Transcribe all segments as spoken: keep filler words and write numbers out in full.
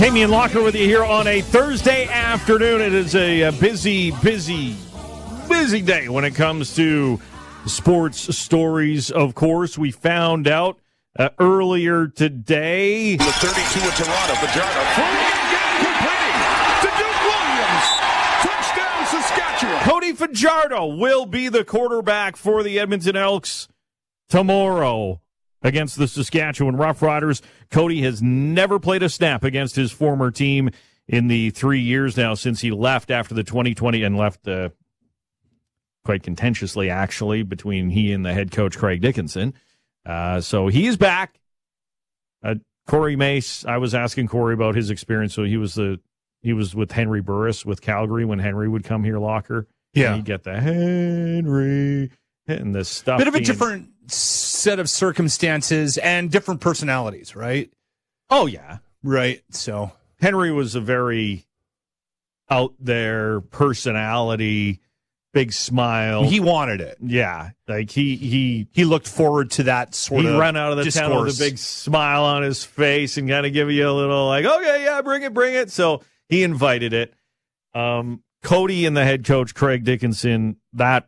Jamie and Locker with you here on a Thursday afternoon. It is a, a busy, busy, busy day when it comes to sports stories, of course. We found out uh, earlier today. The thirty-two of Toronto, Fajardo. Throwing again, completing to Duke Williams. Touchdown, Saskatchewan. Cody Fajardo will be the quarterback for the Edmonton Elks tomorrow against the Saskatchewan Roughriders. Cody has never played a snap against his former team in the three years now since he left after the twenty twenty and left uh, quite contentiously, actually, between he and the head coach, Craig Dickinson. Uh, so he is back. Uh, Corey Mace, I was asking Corey about his experience. So he was the he was with Henry Burris with Calgary when Henry would come here, Locker. Yeah. And he'd get the Henry and the stuff. Bit of a being, different set of circumstances and different personalities, right? Oh, yeah. Right. So Henry was a very out there personality, big smile. he wanted it. Yeah. Like he he He looked forward to that sort he'd of run out of the discourse. town with a big smile on his face and kind of give you a little like, okay, yeah, bring it, bring it. So he invited it. Um, Cody and the head coach, Craig Dickinson, that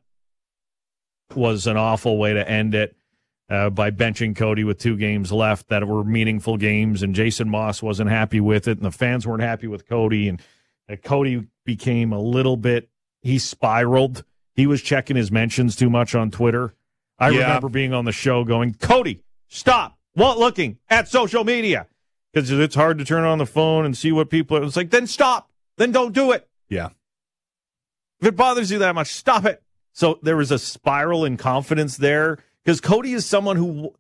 was an awful way to end it. Uh, by benching Cody with two games left that were meaningful games, and Jason Moss wasn't happy with it, and the fans weren't happy with Cody, and uh, Cody became a little bit, he spiraled. He was checking his mentions too much on Twitter. I Yeah. remember being on the show going, Cody, stop, what looking at social media? Because it's hard to turn on the phone and see what people are. It's like, then stop, then don't do it. Yeah. If it bothers you that much, stop it. So there was a spiral in confidence there. Because Cody is someone who,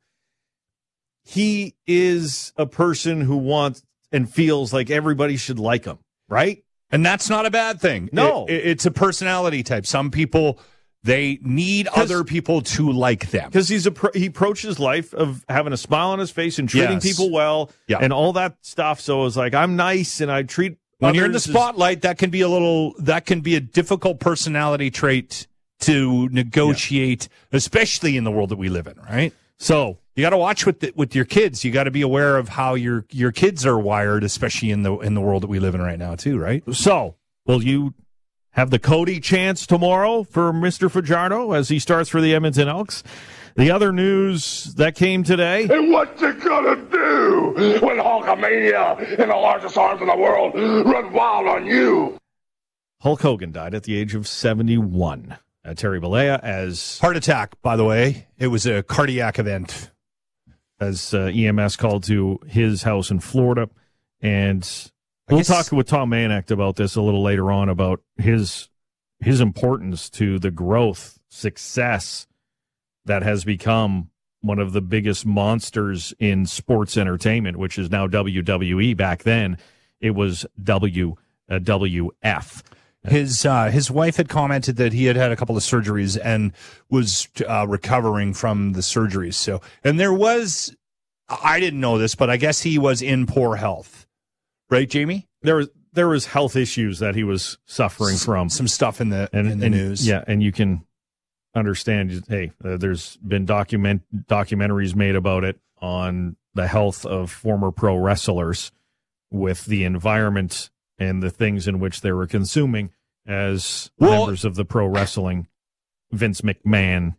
he is a person who wants and feels like everybody should like him, right? And that's not a bad thing. No. It, it, it's a personality type. Some people, they need other people to like them. Because he's a he approaches life of having a smile on his face and treating Yes. people well Yeah. and all that stuff. So it's like, I'm nice and I treat When you're in the others as- spotlight, that can be a little, that can be a difficult personality trait to negotiate, especially in the world that we live in, right? So You got to watch with the, with your kids. You got to be aware of how your your kids are wired, especially in the in the world that we live in right now, too, right? So, will you have the Cody chance tomorrow for Mister Fajardo as he starts for the Edmonton Elks? The other news that came today. And what you gonna do when Hulkamania and the largest arms in the world run wild on you? Hulk Hogan died at the age of seventy-one. Uh, Terry Bollea, as Heart attack, by the way. It was a cardiac event. as uh, E M S called to his house in Florida. And we'll guess- talk with Tom Manek about this a little later on, about his his importance to the growth, success that has become one of the biggest monsters in sports entertainment, which is now W W E. Back then, it was W W F. His uh, his wife had commented that he had had a couple of surgeries and was uh, recovering from the surgeries. So, and there was, I didn't know this, but I guess he was in poor health, right, Jamie? There was there was health issues that he was suffering from. Some stuff in the and, in the and, news. Yeah, and you can understand, hey, uh, there's been document documentaries made about it on the health of former pro wrestlers with the environment and the things in which they were consuming as Well- members of the pro wrestling Vince McMahon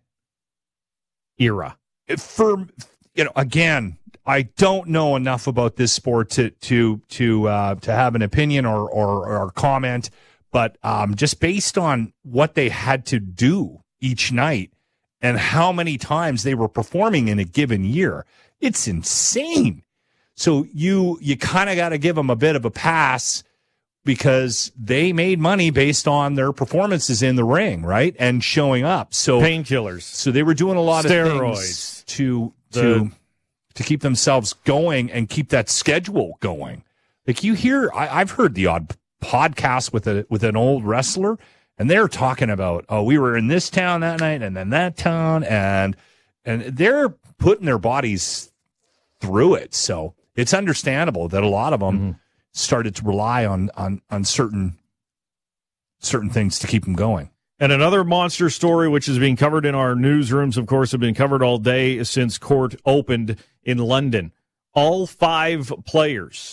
era. For you know, again, I don't know enough about this sport to to to uh, to have an opinion or or, or comment, but um, just based on what they had to do each night and how many times they were performing in a given year, it's insane. So you you kind of got to give them a bit of a pass, because they made money based on their performances in the ring, right? And showing up. So Painkillers. so they were doing a lot of Steroids. things to The- to to keep themselves going and keep that schedule going. Like you hear, I, I've heard the odd podcast with a with an old wrestler, and they're talking about, oh, we were in this town that night, and then that town, and and they're putting their bodies through it. So it's understandable that a lot of them Mm-hmm. started to rely on on on certain certain things to keep them going. And another monster story, which is being covered in our newsrooms, of course, have been covered all day since court opened in London. All five players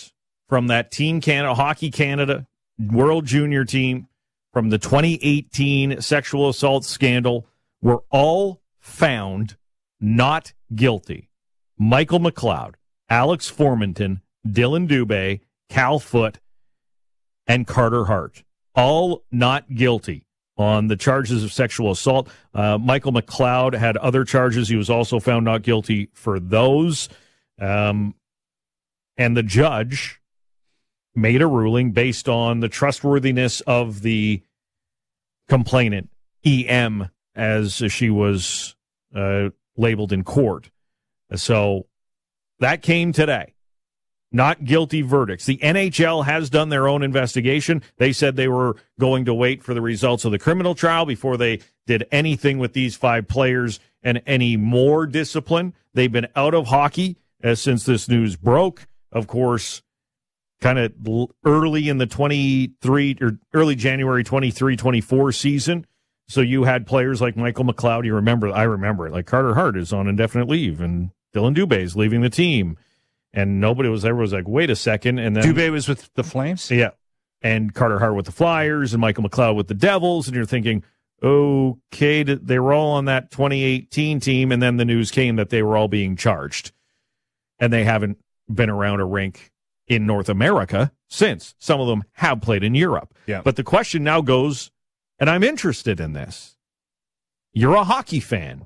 from that Team Canada, Hockey Canada, World Junior team, from the twenty eighteen sexual assault scandal were all found not guilty. Michael McLeod, Alex Formenton, Dylan Dubé, Cal Foote, and Carter Hart, all not guilty on the charges of sexual assault. Uh, Michael McLeod had other charges. He was also found not guilty for those. Um, and the judge made a ruling based on the trustworthiness of the complainant, E M, as she was uh, labeled in court. So that came today. Not guilty verdicts. The N H L has done their own investigation. They said they were going to wait for the results of the criminal trial before they did anything with these five players and any more discipline. They've been out of hockey uh, since this news broke. Of course, kind of early in the twenty-three or early January twenty-three twenty-four season. So you had players like Michael McLeod. You remember, I remember it. Like Carter Hart is on indefinite leave and Dylan Dubé is leaving the team. And nobody was there. Was like, wait a second. And then Dubé was with the Flames? Yeah. And Carter Hart with the Flyers and Michael McLeod with the Devils. And you're thinking, okay, they were all on that twenty eighteen team. And then the news came that they were all being charged. And they haven't been around a rink in North America since. Some of them have played in Europe. Yeah. But the question now goes, and I'm interested in this. You're a hockey fan.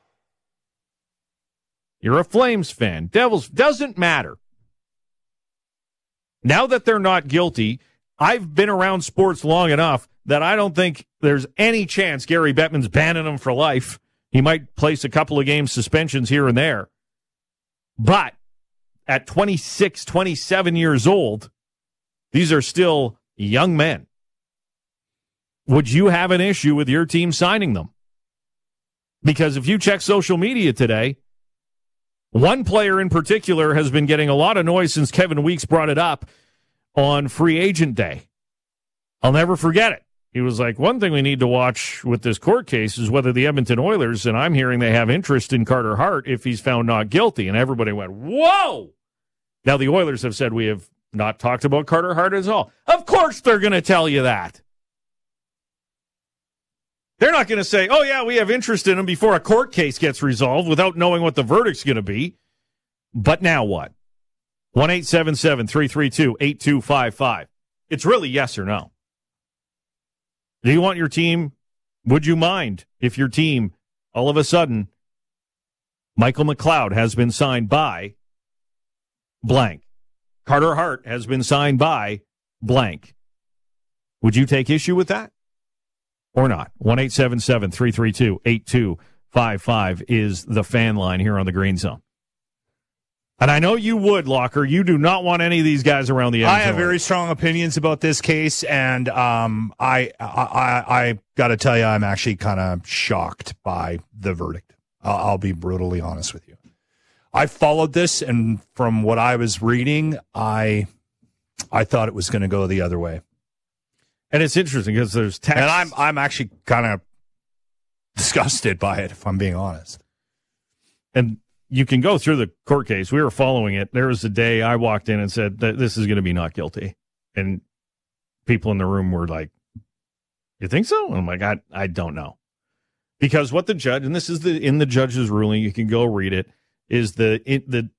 You're a Flames fan. Devils, doesn't matter. Now that they're not guilty, I've been around sports long enough that I don't think there's any chance Gary Bettman's banning them for life. He might place a couple of game suspensions here and there. But at twenty-six, twenty-seven years old, these are still young men. Would you have an issue with your team signing them? Because if you check social media today, one player in particular has been getting a lot of noise since Kevin Weeks brought it up on Free Agent Day. I'll never forget it. He was like, one thing we need to watch with this court case is whether the Edmonton Oilers, and I'm hearing they have interest in Carter Hart if he's found not guilty. And everybody went, whoa! Now the Oilers have said we have not talked about Carter Hart at all. Of course they're going to tell you that. They're not going to say, oh, yeah, we have interest in him before a court case gets resolved without knowing what the verdict's going to be. But now what? one eight seven seven, three three two, eight two five five. It's really yes or no. Do you want your team, would you mind if your team, all of a sudden, Michael McLeod has been signed by blank. Carter Hart has been signed by blank. Would you take issue with that? Or not? one eight seven seven, three three two, eight two five five is the fan line here on the Green Zone. And I know you would, Locker. You do not want any of these guys around the end I have zone. very strong opinions about this case, and um, I, I, I, I got to tell you, I'm actually kind of shocked by the verdict. I'll, I'll be brutally honest with you. I followed this, and from what I was reading, I, I thought it was going to go the other way. And it's interesting because there's text. And I'm I'm actually kind of disgusted by it, if I'm being honest. And you can go through the court case. We were following it. There was a day I walked in and said, this is going to be not guilty. And people in the room were like, you think so? And I'm like, I, I don't know. Because what the judge, and this is the in the judge's ruling, you can go read it, is the it, the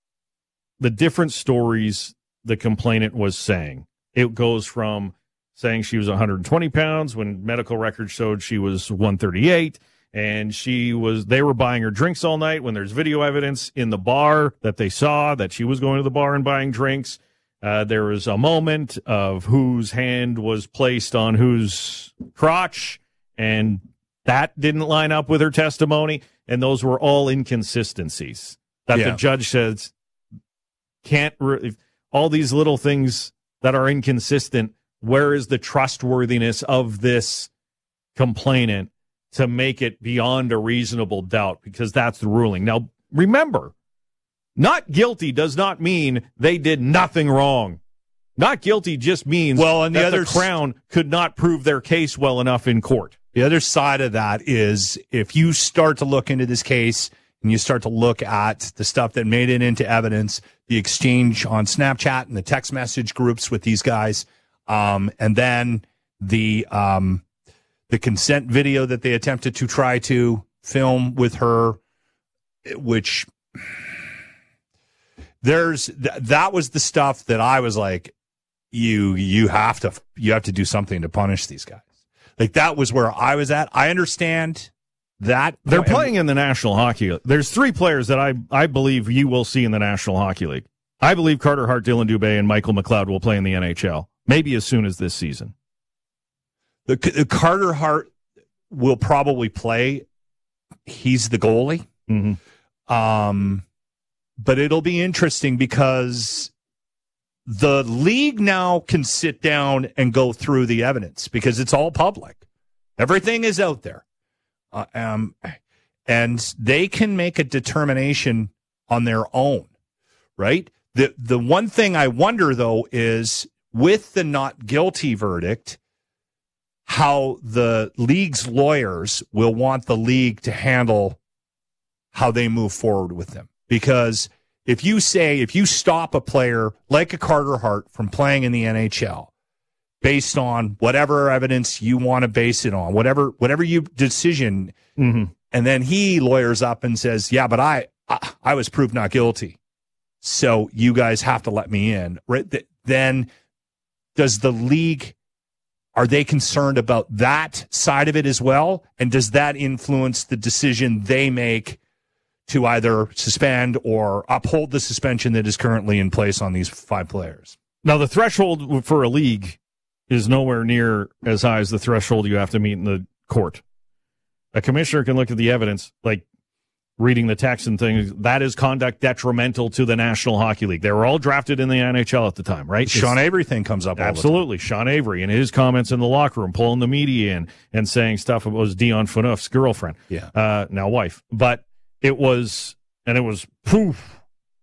the different stories the complainant was saying. It goes from saying she was one hundred twenty pounds when medical records showed she was one thirty-eight, and she was they were buying her drinks all night when there's video evidence in the bar that they saw that she was going to the bar and buying drinks. Uh, there was a moment of whose hand was placed on whose crotch, and that didn't line up with her testimony, and those were all inconsistencies that Yeah. the judge says can't re- all these little things that are inconsistent. Where is the trustworthiness of this complainant to make it beyond a reasonable doubt? Because that's the ruling. Now, remember, not guilty does not mean they did nothing wrong. Not guilty just means Well, and the that other the Crown could not prove their case well enough in court. The other side of that is if you start to look into this case and you start to look at the stuff that made it into evidence, the exchange on Snapchat and the text message groups with these guys, um, and then the um, the consent video that they attempted to try to film with her, which there's th- that was the stuff that I was like, you you have to you have to do something to punish these guys. Like, that was where I was at. I understand that they're playing in the National Hockey League. There's three players that I I believe you will see in the National Hockey League. I believe Carter Hart, Dylan Dubé, and Michael McLeod will play in the N H L, maybe as soon as this season. The, the Carter Hart will probably play. He's the goalie. Mm-hmm. Um, but it'll be interesting because the league now can sit down and go through the evidence because it's all public. Everything is out there. Uh, um, and they can make a determination on their own, right? The the one thing I wonder, though, is with the not guilty verdict, how the league's lawyers will want the league to handle how they move forward with them. Because if you say, if you stop a player like a Carter Hart from playing in the N H L based on whatever evidence you want to base it on, whatever whatever you decision, mm-hmm. and then he lawyers up and says, yeah, but I, I I was proved not guilty, so you guys have to let me in. Right? Then does the league, are they concerned about that side of it as well? And does that influence the decision they make to either suspend or uphold the suspension that is currently in place on these five players? Now, the threshold for a league is nowhere near as high as the threshold you have to meet in the court. A commissioner can look at the evidence, like reading the text and things. That is conduct detrimental to the National Hockey League. They were all drafted in the N H L at the time, right? Sean it's, Avery thing comes up all absolutely. the time. Sean Avery and his comments in the locker room, pulling the media in and saying stuff about was Dion Phaneuf's girlfriend, yeah, uh, now wife. But it was, and it was poof.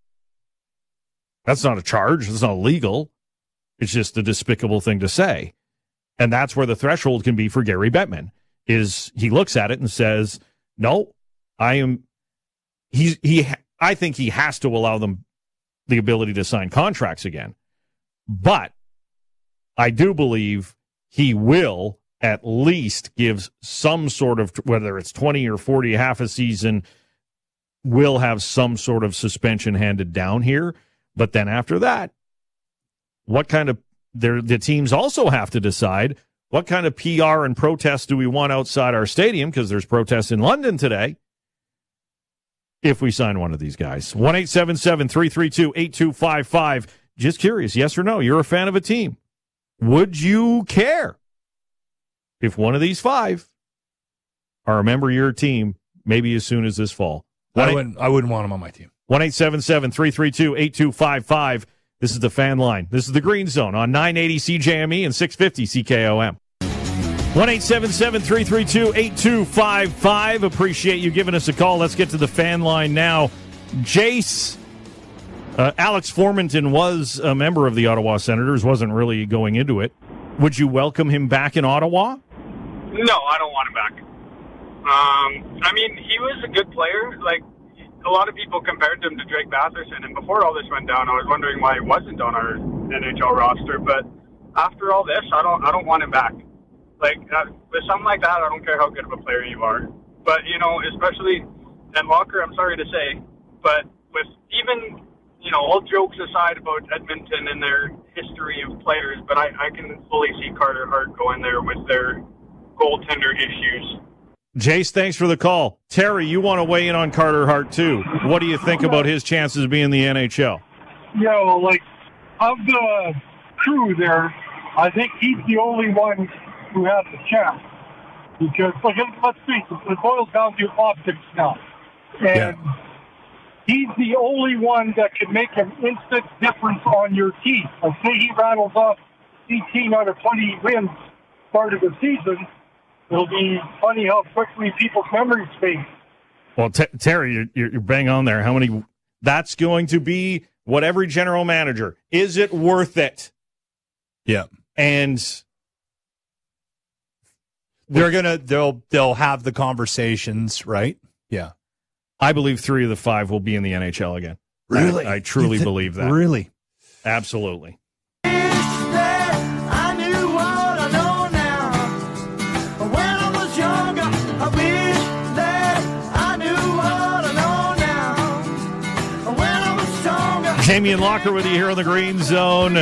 That's not a charge. That's not illegal. It's just a despicable thing to say. And that's where the threshold can be for Gary Bettman, is he looks at it and says, no, I am, he's, he, I think he has to allow them the ability to sign contracts again. But I do believe he will at least give some sort of, whether it's twenty or forty, half a season, will have some sort of suspension handed down here. But then after that, what kind of, the teams also have to decide what kind of P R and protest do we want outside our stadium, because there's protests in London today, if we sign one of these guys. one eight seven seven, three three two, eight two five five. Just curious, yes or no, you're a fan of a team. Would you care if one of these five are a member of your team maybe as soon as this fall? I wouldn't, I wouldn't want him on my team. one eight seven seven, three three two, eight two five five. This is the Fan Line. This is the Green Zone on nine eighty C J M E and six fifty C K O M. one eight seven seven, three three two, eight two five five. Appreciate you giving us a call. Let's get to the Fan Line now. Jace, uh, Alex Formenton was a member of the Ottawa Senators, wasn't really going into it. Would you welcome him back in Ottawa? No, I don't want him back. Um, I mean, he was a good player. Like, a lot of people compared him to Drake Batherson, and before all this went down, I was wondering why he wasn't on our N H L roster. But after all this, I don't, I don't want him back. Like, uh, with something like that, I don't care how good of a player you are. But, you know, especially, and Walker, I'm sorry to say, but with even, you know, all jokes aside about Edmonton and their history of players, but I, I can fully see Carter Hart going there with their goaltender issues. Jace, thanks for the call. Terry, you want to weigh in on Carter Hart, too. What do you think about his chances of being in the N H L? Yeah, well, like, of the crew there, I think he's the only one who has a chance. Because, like, let's face it, it boils down to optics now. And yeah. He's the only one that can make an instant difference on your team. Like, say he rattles off eighteen out of twenty wins start of the season, it'll be funny how quickly people's memories fade. Well, T- Terry, you're, you're bang on there. How many? That's going to be what every general manager. Is it worth it? Yeah, and they're gonna they'll they'll have the conversations, right? Yeah, I believe three of the five will be in the N H L again. Really? I, I truly You thi- believe that. Really? Absolutely. Damian Locker with you here on the Green Zone.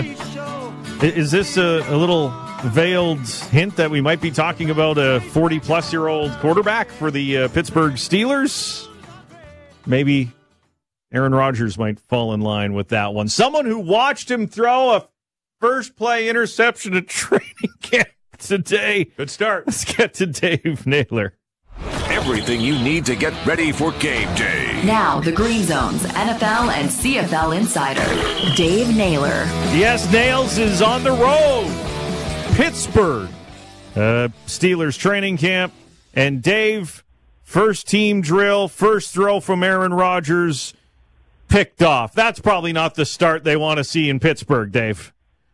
Is this a, a little veiled hint that we might be talking about a forty-plus-year-old quarterback for the uh, Pittsburgh Steelers? Maybe Aaron Rodgers might fall in line with that one. Someone who watched him throw a first-play interception at training camp today. Good start. Let's get to Dave Naylor. Everything you need to get ready for game day. Now, the Green Zone's N F L and C F L insider, Dave Naylor. Yes, Nails is on the road. Pittsburgh. Uh, Steelers training camp. And Dave, first team drill, first throw from Aaron Rodgers, picked off. That's probably not the start they want to see in Pittsburgh, Dave.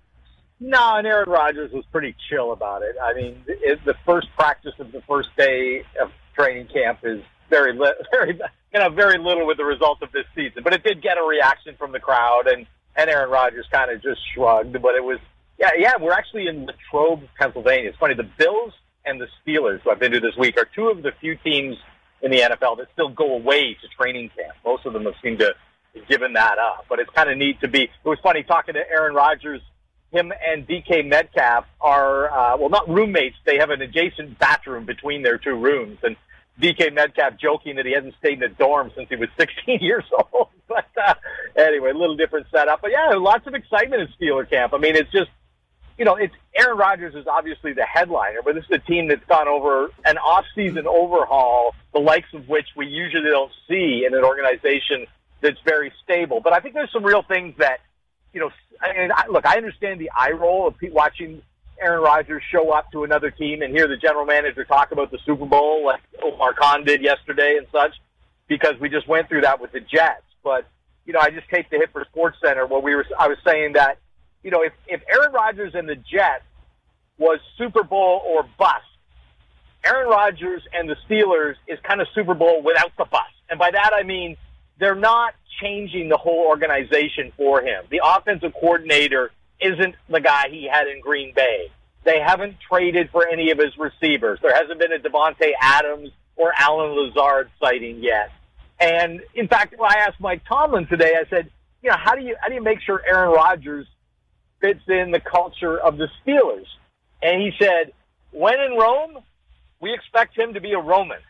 No, and Aaron Rodgers was pretty chill about it. I mean, it, the first practice of the first day of training camp is very, li- very, you know, very little with the result of this season. But it did get a reaction from the crowd, and, and Aaron Rodgers kind of just shrugged. But it was, yeah, yeah, we're actually in Latrobe, Pennsylvania. It's funny, the Bills and the Steelers, who I've been to this week, are two of the few teams in the N F L that still go away to training camp. Most of them have seemed to have given that up. But it's kind of neat to be, it was funny talking to Aaron Rodgers. Him and D K Metcalf are, uh, well, not roommates. They have an adjacent bathroom between their two rooms. And D K Metcalf joking that he hasn't stayed in a dorm since he was sixteen years old. But uh, anyway, a little different setup. But yeah, lots of excitement in Steeler camp. I mean, it's just, you know, it's Aaron Rodgers is obviously the headliner, but this is a team that's gone over an off-season overhaul, the likes of which we usually don't see in an organization that's very stable. But I think there's some real things that, you know, I mean, I, look, I understand the eye roll of pe- watching Aaron Rodgers show up to another team and hear the general manager talk about the Super Bowl like Omar Khan did yesterday and such, because we just went through that with the Jets. But, you know, I just take the hit for SportsCenter where we were, I was saying that, you know, if, if Aaron Rodgers and the Jets was Super Bowl or bust, Aaron Rodgers and the Steelers is kind of Super Bowl without the bust. And by that I mean they're not changing the whole organization for him. The offensive coordinator isn't the guy he had in Green Bay. They haven't traded for any of his receivers. There hasn't been a Devontae Adams or Alan Lazard sighting yet. And in fact, when I asked Mike Tomlin today, I said, you know, how do you how do you make sure Aaron Rodgers fits in the culture of the Steelers? And he said, when in Rome, we expect him to be a Roman.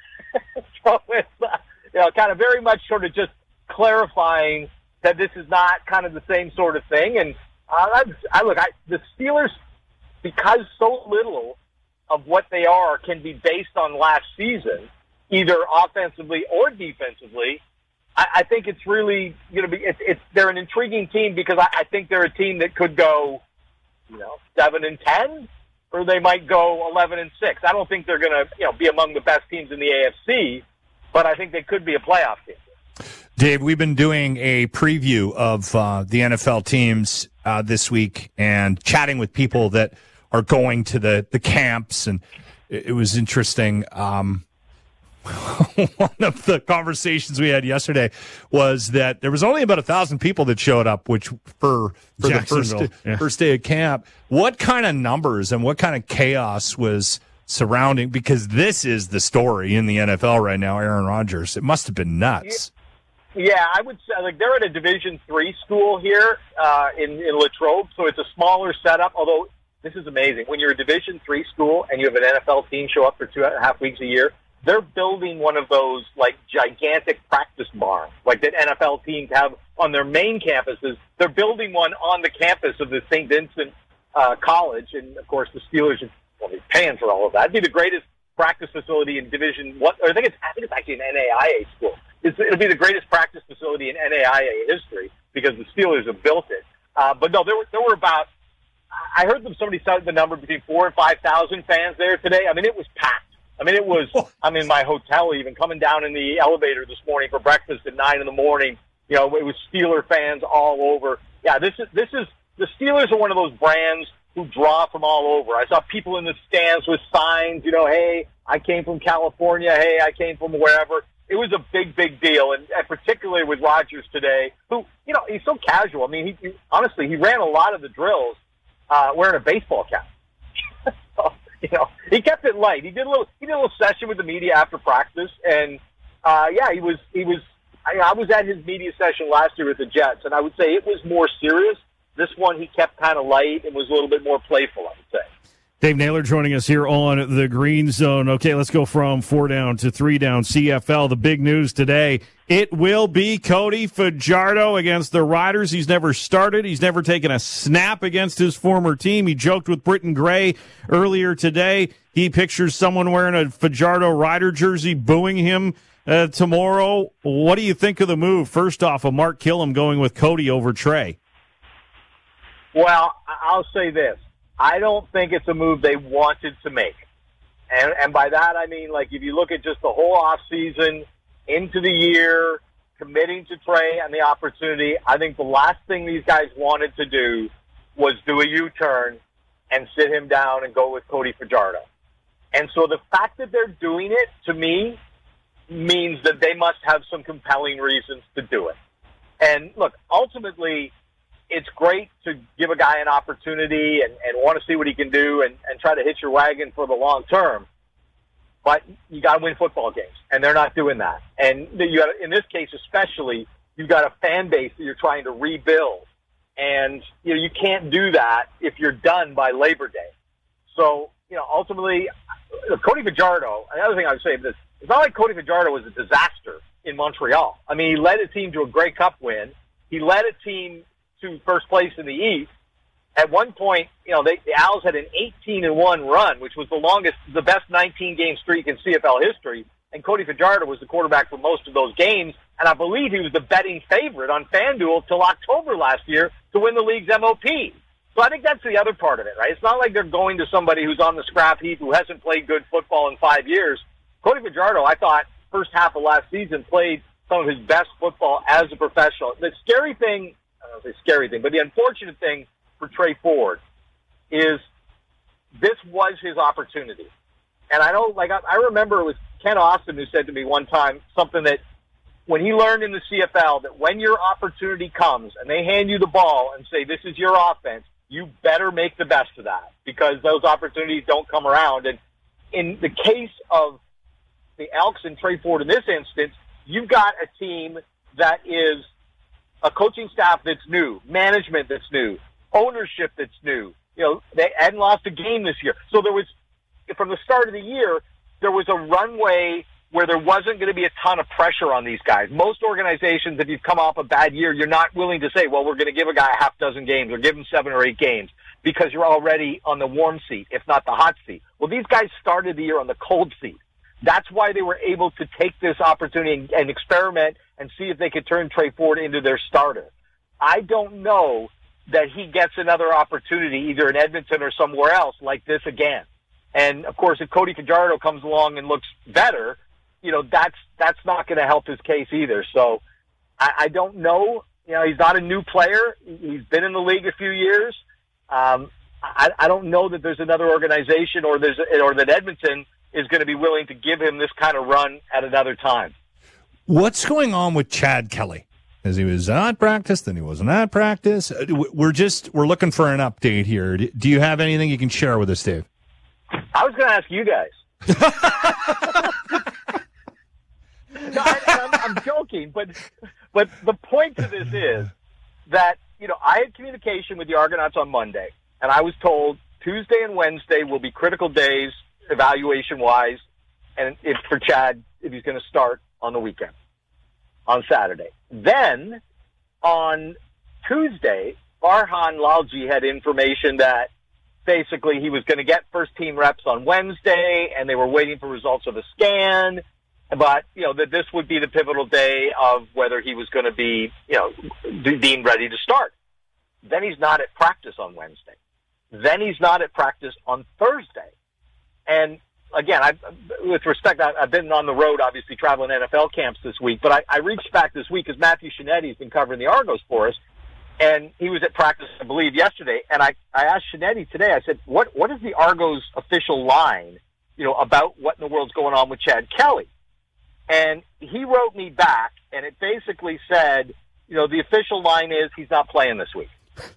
So it's, uh, you know, kind of very much sort of just clarifying that this is not kind of the same sort of thing. And uh, I, I look, I, the Steelers, because so little of what they are can be based on last season, either offensively or defensively, I, I think it's really going to be, it's, it's, they're an intriguing team because I, I think they're a team that could go, you know, seven and ten, or they might go eleven and six. I don't think they're going to, you know, be among the best teams in the A F C, but I think they could be a playoff team. Dave, we've been doing a preview of uh, the N F L teams uh, this week and chatting with people that are going to the, the camps, and it, it was interesting. Um, one of the conversations we had yesterday was that there was only about a thousand people that showed up, which for, for the first, yeah. first day of camp. What kind of numbers and what kind of chaos was surrounding? Because this is the story in the N F L right now, Aaron Rodgers. It must have been nuts. Yeah. Yeah, I would say, like, they're at a Division three school here uh, in, in Latrobe, so it's a smaller setup, although this is amazing. When you're a Division three school and you have an N F L team show up for two and a half weeks a year, they're building one of those, like, gigantic practice barns, like that N F L teams have on their main campuses. They're building one on the campus of the Saint Vincent uh, College, and, of course, the Steelers are well, they're paying for all of that. It'd be the greatest practice facility in Division One, or I think it's I think it's actually an N A I A school. It's, it'll be the greatest practice facility in N A I A history because the Steelers have built it. Uh, but no, there were there were about I heard them somebody cited the number between four and five thousand fans there today. I mean, it was packed. I mean, it was. I'm in my hotel even coming down in the elevator this morning for breakfast at nine in the morning. You know, it was Steeler fans all over. Yeah, this is this is the Steelers are one of those brands who draw from all over. I saw people in the stands with signs. You know, hey, I came from California. Hey, I came from wherever. it was a big, big deal, and, and particularly with Rodgers today, who, you know, he's so casual. I mean, he, he honestly, he ran a lot of the drills uh, wearing a baseball cap. so, you know, he kept it light. He did a little, he did a little session with the media after practice, and uh, yeah, he was, he was. I, I was at his media session last year with the Jets, and I would say it was more serious. This one, he kept kind of light and was a little bit more playful, I would say. Dave Naylor joining us here on the Green Zone. Okay, let's go from four down to three down. C F L, the big news today, it will be Cody Fajardo against the Riders. He's never started. He's never taken a snap against his former team. He joked with Britton Gray earlier today. He pictures someone wearing a Fajardo Rider jersey booing him uh, tomorrow. What do you think of the move? First off, a Mark Killam going with Cody over Trey. Well, I'll say this. I don't think it's a move they wanted to make. And and by that I mean, like, if you look at just the whole off season, into the year, committing to Trey and the opportunity, I think the last thing these guys wanted to do was do a U-turn and sit him down and go with Cody Fajardo. And so the fact that they're doing it, to me, means that they must have some compelling reasons to do it. And look, ultimately, it's great to give a guy an opportunity and, and want to see what he can do and, and try to hitch your wagon for the long term. But you got to win football games, and they're not doing that. And you got, in this case especially, you've got a fan base that you're trying to rebuild. And you know you can't do that if you're done by Labor Day. So, you know, ultimately, Cody Fajardo, another thing I would say is this, it's not like Cody Fajardo was a disaster in Montreal. I mean, he led a team to a Grey Cup win. He led a team to first place in the East. At one point, you know, they, the Owls had an eighteen and one run, which was the longest, the best nineteen game streak in C F L history. And Cody Fajardo was the quarterback for most of those games. And I believe he was the betting favorite on FanDuel till October last year to win the league's M O P. So I think that's the other part of it, right? It's not like they're going to somebody who's on the scrap heap who hasn't played good football in five years. Cody Fajardo, I thought, first half of last season, played some of his best football as a professional. The scary thing, I don't know if it's a scary thing, but the unfortunate thing for Trey Ford is this was his opportunity. And I know, like, I, I remember it was Ken Austin who said to me one time something that when he learned in the C F L that when your opportunity comes and they hand you the ball and say, this is your offense, you better make the best of that because those opportunities don't come around. And in the case of the Elks and Trey Ford in this instance, you've got a team that is a coaching staff that's new, management that's new, ownership that's new. You know, they hadn't lost a game this year. So there was, from the start of the year, there was a runway where there wasn't going to be a ton of pressure on these guys. Most organizations, if you've come off a bad year, you're not willing to say, well, we're going to give a guy a half dozen games or give him seven or eight games because you're already on the warm seat, if not the hot seat. Well, these guys started the year on the cold seat. That's why they were able to take this opportunity and, and experiment and see if they could turn Trey Ford into their starter. I don't know that he gets another opportunity either in Edmonton or somewhere else like this again. And, of course, if Cody Fajardo comes along and looks better, you know, that's that's not going to help his case either. So I, I don't know. You know, he's not a new player. He's been in the league a few years. Um, I, I don't know that there's another organization or there's or that Edmonton is going to be willing to give him this kind of run at another time. What's going on with Chad Kelly? As he was at practice, then he wasn't at practice. We're just we're looking for an update here. Do you have anything you can share with us, Dave? I was going to ask you guys. no, I, I'm, I'm joking, but but the point to this is that you know I had communication with the Argonauts on Monday, and I was told Tuesday and Wednesday will be critical days evaluation-wise, and if for Chad if he's going to start on the weekend, on Saturday. Then on Tuesday, Farhan Lalji had information that basically he was going to get first-team reps on Wednesday, and they were waiting for results of a scan. But, you know, that this would be the pivotal day of whether he was going to be, you know, deemed ready to start. Then he's not at practice on Wednesday. Then he's not at practice on Thursday. And, again, I, with respect, I, I've been on the road, obviously, traveling N F L camps this week. But I, I reached back this week because Matthew Shinetti has been covering the Argos for us. And he was at practice, I believe, yesterday. And I, I asked Shinetti today, I said, what, what is the Argos official line, you know, about what in the world's going on with Chad Kelly? And he wrote me back, and it basically said, you know, the official line is he's not playing this week.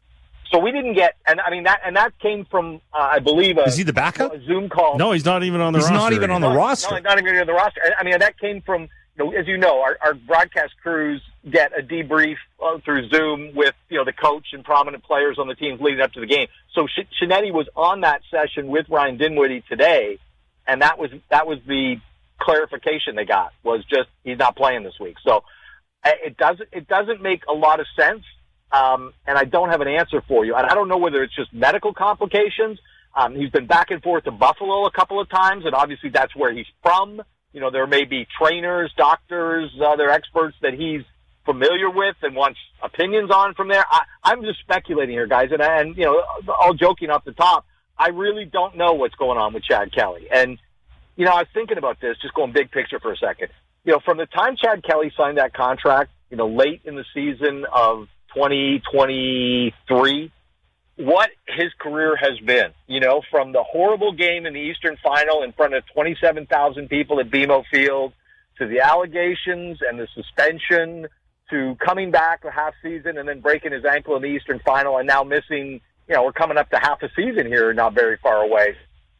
So we didn't get, and I mean that, and that came from, uh, I believe, a, is he the backup? A Zoom call. No, he's not even on the he's roster. He's not even on the no, roster. No, not even on the roster. I mean, that came from, you know, as you know, our, our broadcast crews get a debrief uh, through Zoom with, you know, the coach and prominent players on the teams leading up to the game. So Sh- Shinetti was on that session with Ryan Dinwiddie today, and that was that was the clarification they got, was just he's not playing this week. So uh, it doesn't it doesn't make a lot of sense. Um, and I don't have an answer for you. And I don't know whether it's just medical complications. Um, he's been back and forth to Buffalo a couple of times, and obviously that's where he's from. You know, there may be trainers, doctors, other experts that he's familiar with and wants opinions on from there. I, I'm just speculating here, guys. And, and, you know, all joking off the top, I really don't know what's going on with Chad Kelly. And, you know, I was thinking about this, just going big picture for a second. You know, from the time Chad Kelly signed that contract, you know, late in the season of twenty twenty-three, what his career has been, you know, from the horrible game in the Eastern Final in front of twenty-seven thousand people at B M O Field, to the allegations and the suspension, to coming back a half season and then breaking his ankle in the Eastern Final, and now missing, you know, we're coming up to half a season here, not very far away.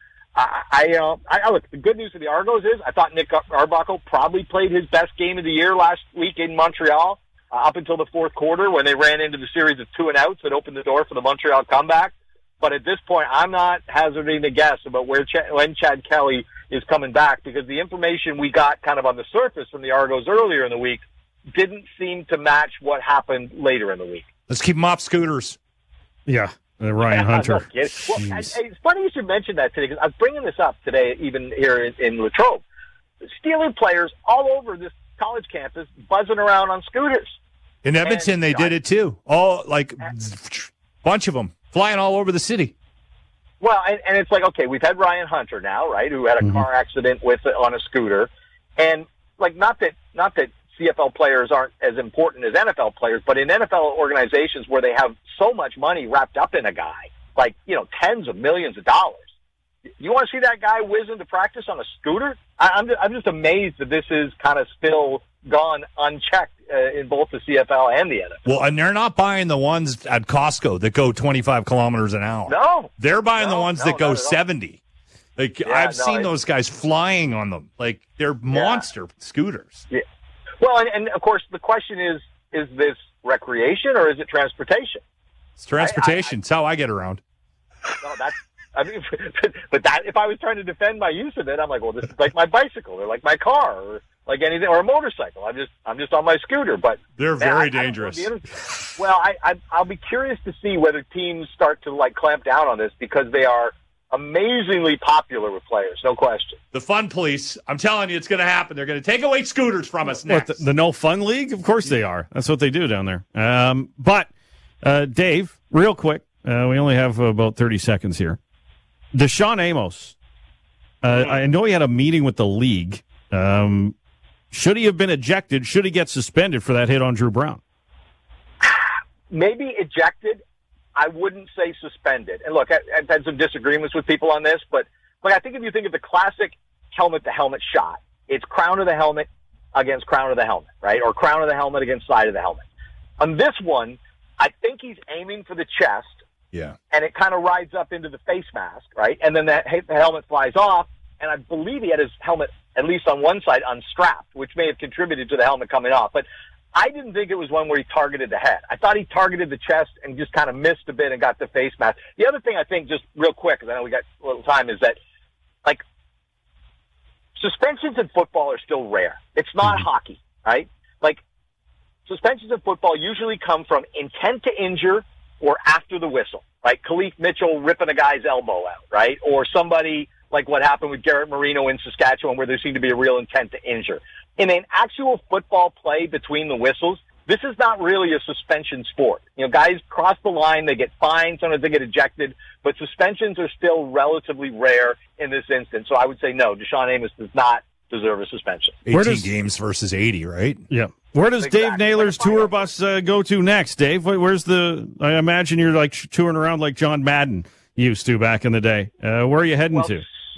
I, I, uh, I look, the good news for the Argos is I thought Nick Arbuckle probably played his best game of the year last week in Montreal. Uh, up until the fourth quarter when they ran into the series of two and outs that opened the door for the Montreal comeback. But at this point, I'm not hazarding a guess about where Ch- when Chad Kelly is coming back, because the information we got kind of on the surface from the Argos earlier in the week didn't seem to match what happened later in the week. Let's keep them off scooters. Yeah, uh, Ryan Hunter. No, well, I, it's funny you should mention that today, because I was bringing this up today, even here in, in Latrobe. Stealing players all over this college campus, buzzing around on scooters. In Edmonton, and, they did it too. All like bunch of them flying all over the city. Well, and, and it's like, okay, we've had Ryan Hunter now, right, who had a mm-hmm. car accident with on a scooter, and like not that not that C F L players aren't as important as N F L players, but in N F L organizations where they have so much money wrapped up in a guy, like, you know, tens of millions of dollars, you want to see that guy whiz into practice on a scooter? I, I'm just, I'm just amazed that this is kind of still gone unchecked uh, in both the C F L and the N F L. Well, and they're not buying the ones at Costco that go twenty-five kilometers an hour. No. They're buying no, the ones no, that go seventy. Like, yeah, I've no, seen it, those guys flying on them. Like, they're monster yeah. scooters. Yeah. Well, and, and, of course, the question is, is this recreation or is it transportation? It's transportation. I, I, it's how I get around. No, that's, I mean, but that, if I was trying to defend my use of it, I'm like, well, this is like my bicycle or like my car or like anything, or a motorcycle. I'm just, I'm just on my scooter, but they're man, very I, dangerous. I well, I, I, I'll be curious to see whether teams start to like clamp down on this, because they are amazingly popular with players, no question. The fun police, I'm telling you, it's going to happen. They're going to take away scooters from us next. What, the, the No Fun League? Of course they are. That's what they do down there. Um, but, uh, Dave, real quick, uh, we only have about thirty seconds here. Deshaun Amos, uh, I know he had a meeting with the league. Um, should he have been ejected? Should he get suspended for that hit on Drew Brown? Maybe ejected. I wouldn't say suspended. And look, I, I've had some disagreements with people on this, but like I think if you think of the classic helmet-to-helmet shot, it's crown of the helmet against crown of the helmet, right? Or crown of the helmet against side of the helmet. On this one, I think he's aiming for the chest. Yeah. And it kind of rides up into the face mask, right? And then that the helmet flies off, and I believe he had his helmet, at least on one side, unstrapped, which may have contributed to the helmet coming off. But I didn't think it was one where he targeted the head. I thought he targeted the chest and just kind of missed a bit and got the face mask. The other thing I think, just real quick, because I know we got a little time, is that, like, suspensions in football are still rare. It's not mm-hmm. hockey, right? Like, suspensions in football usually come from intent to injure or after the whistle, right? Khalif Mitchell ripping a guy's elbow out, right? Or somebody like what happened with Garrett Marino in Saskatchewan, where there seemed to be a real intent to injure. In an actual football play between the whistles, this is not really a suspension sport. You know, guys cross the line, they get fined, sometimes they get ejected, but suspensions are still relatively rare in this instance. So I would say no, Deshaun Amos does not deserve a suspension. eighteen does, games versus eighty, right? Yeah. Where does exactly. Dave Naylor's tour bus uh, go to next, Dave? Where's the, I imagine you're like touring around like John Madden used to back in the day. Uh, where are you heading well, to?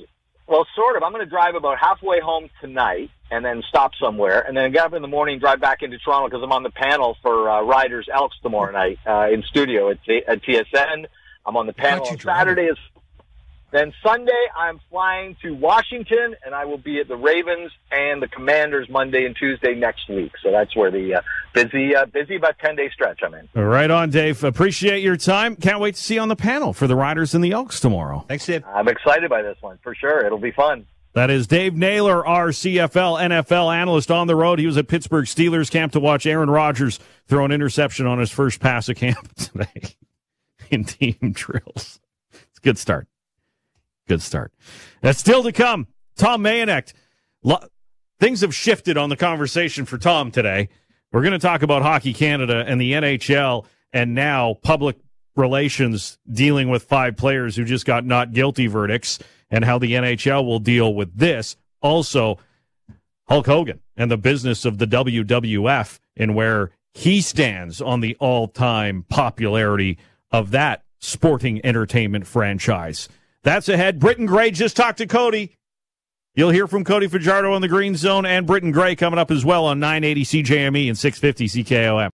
Well, sort of. I'm going to drive about halfway home tonight and then stop somewhere, and then get up in the morning, drive back into Toronto because I'm on the panel for uh, Riders Elks tomorrow night uh, in studio at, T- at T S N. I'm on the panel on Saturday. Is Then Sunday, I'm flying to Washington, and I will be at the Ravens and the Commanders Monday and Tuesday next week. So that's where the uh, busy, uh, busy about ten-day stretch I'm in. Right on, Dave. Appreciate your time. Can't wait to see you on the panel for the Riders and the Elks tomorrow. Thanks, Dave. I'm excited by this one, for sure. It'll be fun. That is Dave Naylor, our C F L, N F L analyst on the road. He was at Pittsburgh Steelers camp to watch Aaron Rodgers throw an interception on his first pass of camp today in team drills. It's a good start. Good start. That's still to come. Tom Mayenknecht. Lo- Things have shifted on the conversation for Tom today. We're going to talk about Hockey Canada and the N H L and now public relations dealing with five players who just got not guilty verdicts and how the N H L will deal with this. Also, Hulk Hogan and the business of the W W F and where he stands on the all-time popularity of that sporting entertainment franchise. That's ahead. Britton Gray just talked to Cody. You'll hear from Cody Fajardo on the Green Zone and Britton Gray coming up as well on nine eighty C J M E and six fifty C K O M.